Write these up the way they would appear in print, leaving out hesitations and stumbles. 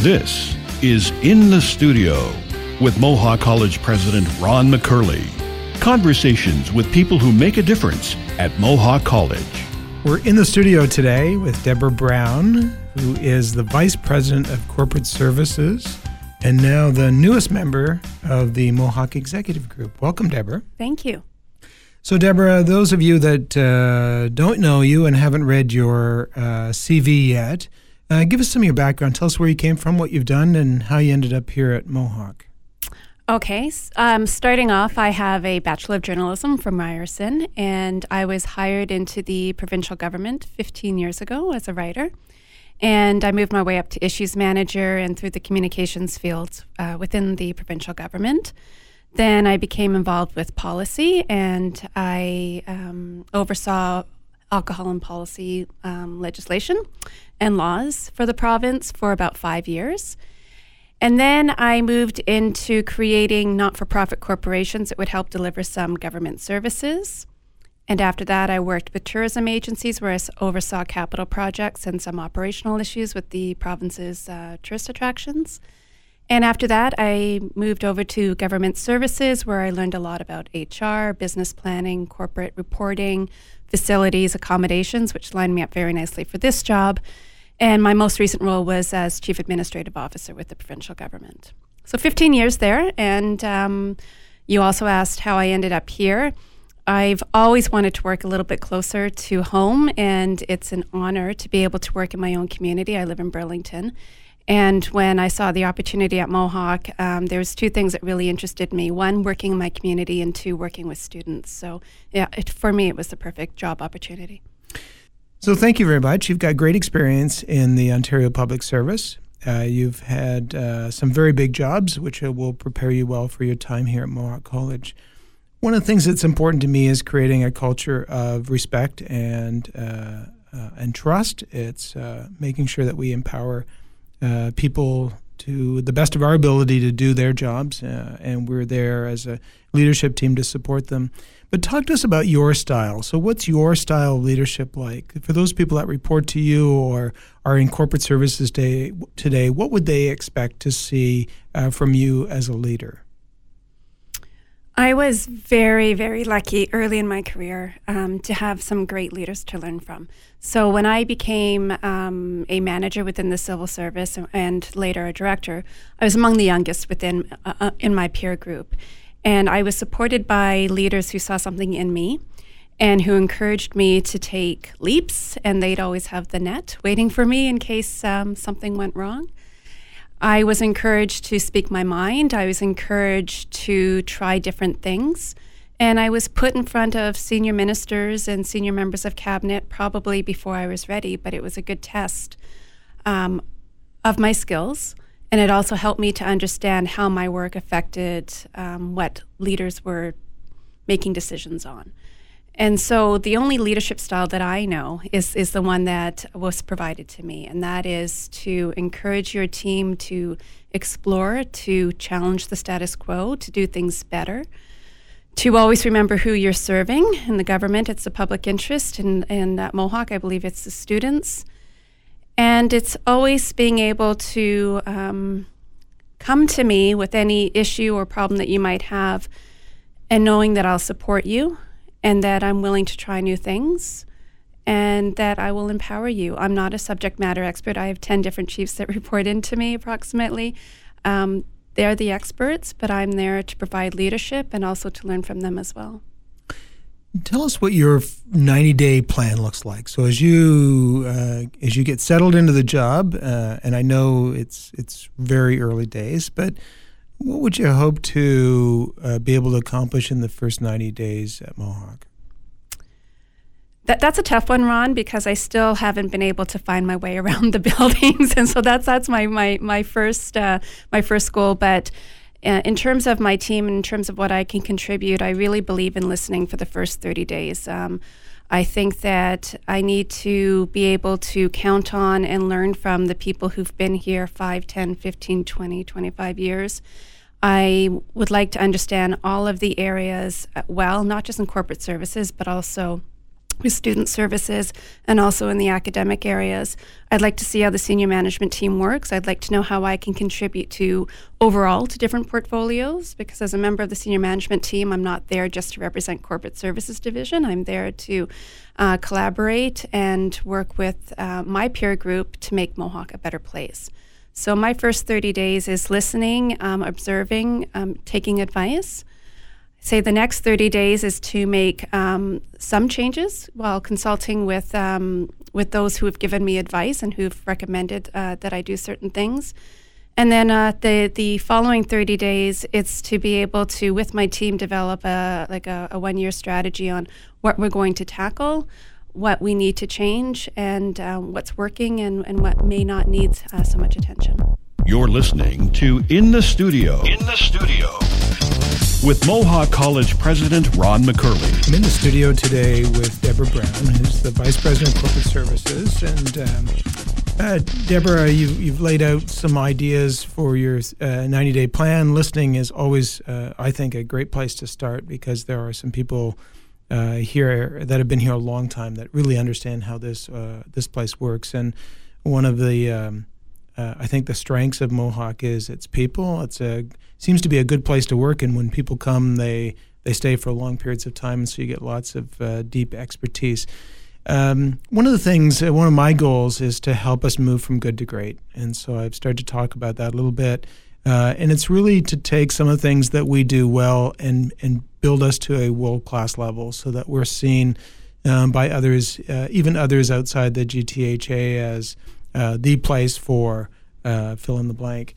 This is In the Studio with Mohawk College President Ron McCurley. Conversations with people who make a difference at Mohawk College. We're in the studio today with Deborah Brown, who is the Vice President of Corporate Services and now the newest member of the Mohawk Executive Group. Welcome, Deborah. Thank you. So, Deborah, those of you that don't know you and haven't read your CV yet, give us some of your background. Tell us where you came from, what you've done, and how you ended up here at Mohawk. Okay. Starting off, I have a Bachelor of Journalism from Ryerson, and I was hired into the provincial government 15 years ago as a writer. And I moved my way up to Issues Manager and through the communications fields within the provincial government. Then I became involved with policy, and I oversaw alcohol and policy legislation and laws for the province for about 5 years. And then I moved into creating not-for-profit corporations that would help deliver some government services. And after that, I worked with tourism agencies where I oversaw capital projects and some operational issues with the province's tourist attractions. And after that, I moved over to government services where I learned a lot about HR, business planning, corporate reporting, facilities, accommodations, which lined me up very nicely for this job. And my most recent role was as Chief Administrative Officer with the provincial government. So 15 years there. And you also asked how I ended up here. I've always wanted to work a little bit closer to home, and it's an honor to be able to work in my own community. I live in Burlington. And when I saw the opportunity at Mohawk, there was two things that really interested me. One, working in my community, and two, working with students. So yeah, for me, it was the perfect job opportunity. So thank you very much. You've got great experience in the Ontario Public Service. You've had some very big jobs, which will prepare you well for your time here at Mohawk College. One of the things that's important to me is creating a culture of respect and trust. It's making sure that we empower people to the best of our ability to do their jobs, and we're there as a leadership team to support them. But talk to us about your style. So what's your style of leadership like? For those people that report to you or are in corporate services today, what would they expect to see from you as a leader? I was very, very lucky early in my career to have some great leaders to learn from. So when I became a manager within the civil service and later a director, I was among the youngest within in my peer group. And I was supported by leaders who saw something in me and who encouraged me to take leaps, and they'd always have the net waiting for me in case something went wrong. I was encouraged to speak my mind. I was encouraged to try different things. And I was put in front of senior ministers and senior members of cabinet probably before I was ready, but it was a good test of my skills. And it also helped me to understand how my work affected what leaders were making decisions on. And so the only leadership style that I know is the one that was provided to me, and that is to encourage your team to explore, to challenge the status quo, to do things better, to always remember who you're serving. In the government, it's the public interest, and at Mohawk, I believe it's the students. And it's always being able to come to me with any issue or problem that you might have, and knowing that I'll support you, and that I'm willing to try new things, and that I will empower you. I'm not a subject matter expert. I have 10 different chiefs that report into me approximately. They're the experts, but I'm there to provide leadership and also to learn from them as well. Tell us what your 90-day plan looks like. So as you get settled into the job, and I know it's very early days, but what would you hope to be able to accomplish in the first 90 days at Mohawk? That's a tough one, Ron, because I still haven't been able to find my way around the buildings, and so that's my first goal. But in terms of my team, in terms of what I can contribute, I really believe in listening for the first 30 days. I think that I need to be able to count on and learn from the people who've been here 5, 10, 15, 20, 25 years. I would like to understand all of the areas well, not just in corporate services, but also with student services and also in the academic areas. I'd like to see how the senior management team works. I'd like to know how I can contribute to overall to different portfolios, because as a member of the senior management team, I'm not there just to represent corporate services division. I'm there to collaborate and work with my peer group to make Mohawk a better place. So my first 30 days is listening, observing, taking advice. Say the next 30 days is to make some changes while consulting with those who have given me advice and who've recommended that I do certain things. And then the following 30 days, it's to be able to, with my team, develop a 1-year strategy on what we're going to tackle, what we need to change, and what's working and what may not need so much attention. You're listening to In the Studio. In the Studio. With Mohawk College President Ron McCurley. I'm in the studio today with Deborah Brown, who's the Vice President of Corporate Services. And Deborah, you've laid out some ideas for your 90-day plan. Listening is always, I think, a great place to start, because there are some people here that have been here a long time that really understand how this place works. And one of the I think the strengths of Mohawk is its people. Seems to be a good place to work, and when people come, they stay for long periods of time, and so you get lots of deep expertise. One of my goals is to help us move from good to great, and so I've started to talk about that a little bit. And it's really to take some of the things that we do well and build us to a world-class level, so that we're seen by others, even others outside the GTHA, as the place for fill in the blank.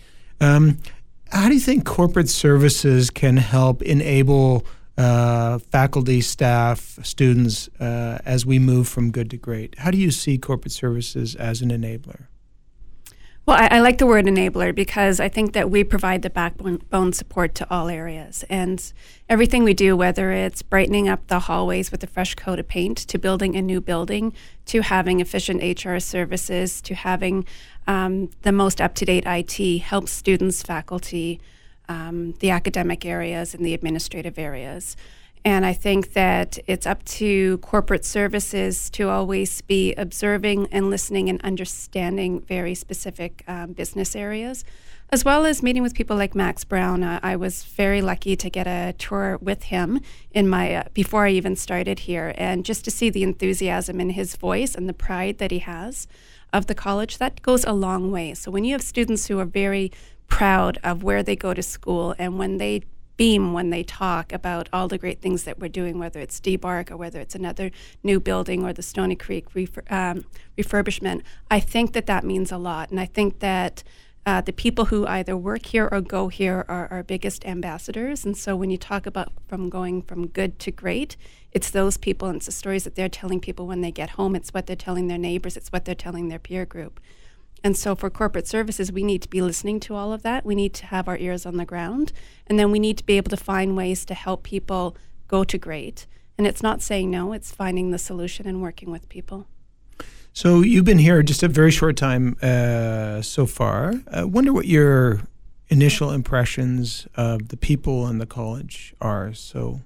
How do you think corporate services can help enable faculty, staff, students as we move from good to great? How do you see corporate services as an enabler? Well, I like the word enabler, because I think that we provide the backbone support to all areas. And everything we do, whether it's brightening up the hallways with a fresh coat of paint, to building a new building, to having efficient HR services, to having the most up-to-date IT, helps students, faculty, the academic areas, and the administrative areas. And I think that it's up to corporate services to always be observing and listening and understanding very specific business areas, as well as meeting with people like Max Brown. I was very lucky to get a tour with him in my before I even started here, and just to see the enthusiasm in his voice and the pride that he has of the college, that goes a long way. So when you have students who are very proud of where they go to school, and when they beam when they talk about all the great things that we're doing, whether it's DBARC or whether it's another new building or the Stony Creek refurbishment, I think that means a lot. And I think that the people who either work here or go here are our biggest ambassadors. And so when you talk about from going from good to great, it's those people, and it's the stories that they're telling people when they get home. It's what they're telling their neighbors. It's what they're telling their peer group. And so for corporate services, we need to be listening to all of that. We need to have our ears on the ground. And then we need to be able to find ways to help people go to great. And it's not saying no, it's finding the solution and working with people. So you've been here just a very short time so far. I wonder what your initial impressions of the people in the college are. So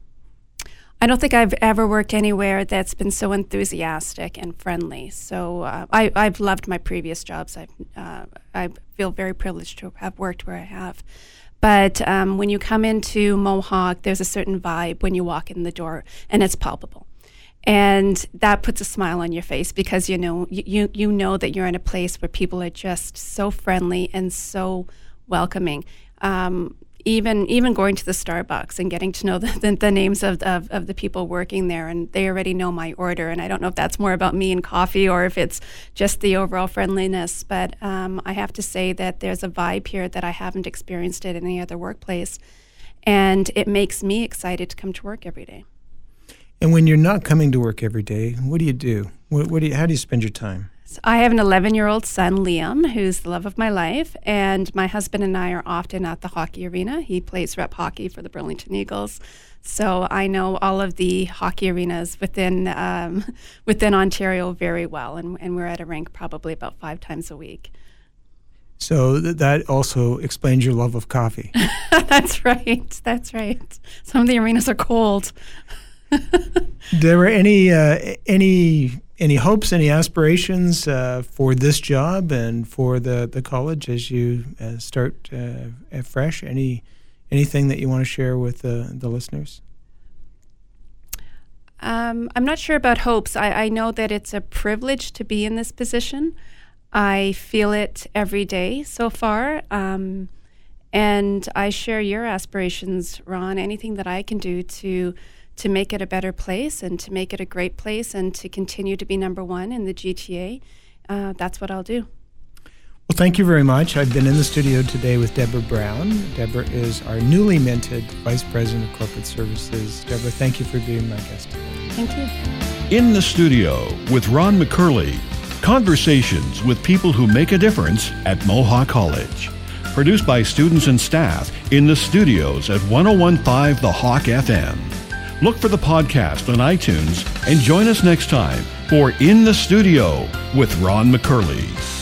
I don't think I've ever worked anywhere that's been so enthusiastic and friendly. So I've loved my previous jobs. I feel very privileged to have worked where I have. But when you come into Mohawk, there's a certain vibe when you walk in the door, and it's palpable. And that puts a smile on your face, because you know that you're in a place where people are just so friendly and so welcoming. Even going to the Starbucks and getting to know the names of the people working there, and they already know my order. And I don't know if that's more about me and coffee or if it's just the overall friendliness. But I have to say that there's a vibe here that I haven't experienced at any other workplace, and it makes me excited to come to work every day. And when you're not coming to work every day, what do you do? How do you spend your time? So I have an 11-year-old son, Liam, who's the love of my life, and my husband and I are often at the hockey arena. He plays rep hockey for the Burlington Eagles, so I know all of the hockey arenas within Ontario very well, and we're at a rink probably about 5 times a week. So that also explains your love of coffee. That's right. Some of the arenas are cold. Deborah, any hopes, any aspirations for this job and for the college as you start fresh? Anything that you want to share with the listeners? I'm not sure about hopes. I know that it's a privilege to be in this position. I feel it every day so far. And I share your aspirations, Ron. Anything that I can do to make it a better place and to make it a great place and to continue to be number one in the GTA, that's what I'll do. Well, thank you very much. I've been in the studio today with Deborah Brown. Deborah is our newly minted Vice President of Corporate Services. Deborah, thank you for being my guest today. Thank you. In the studio with Ron McCurley, conversations with people who make a difference at Mohawk College. Produced by students and staff in the studios at 101.5 The Hawk FM. Look for the podcast on iTunes and join us next time for In the Studio with Ron McCurley.